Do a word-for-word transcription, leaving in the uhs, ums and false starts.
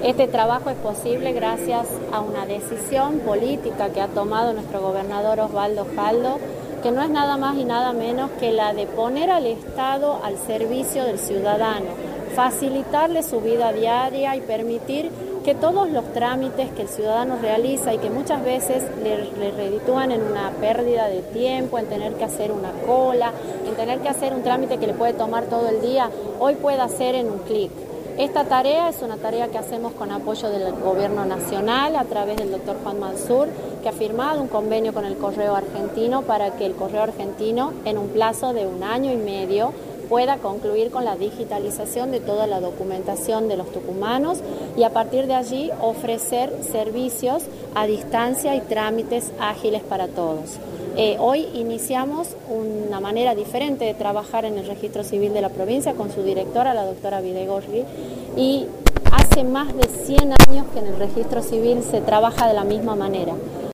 Este trabajo es posible gracias a una decisión política que ha tomado nuestro gobernador Osvaldo Jaldo, que no es nada más y nada menos que la de poner al Estado al servicio del ciudadano, facilitarle su vida diaria y permitir que todos los trámites que el ciudadano realiza y que muchas veces le, le reditúan en una pérdida de tiempo, en tener que hacer una cola, en tener que hacer un trámite que le puede tomar todo el día, hoy puede hacer en un clic. Esta tarea es una tarea que hacemos con apoyo del Gobierno Nacional a través del doctor Juan Mansur, que ha firmado un convenio con el Correo Argentino para que el Correo Argentino, en un plazo de un año y medio, pueda concluir con la digitalización de toda la documentación de los tucumanos y a partir de allí ofrecer servicios a distancia y trámites ágiles para todos. Eh, hoy iniciamos una manera diferente de trabajar en el registro civil de la provincia con su directora, la doctora Videgorri, y hace más de cien años que en el registro civil se trabaja de la misma manera.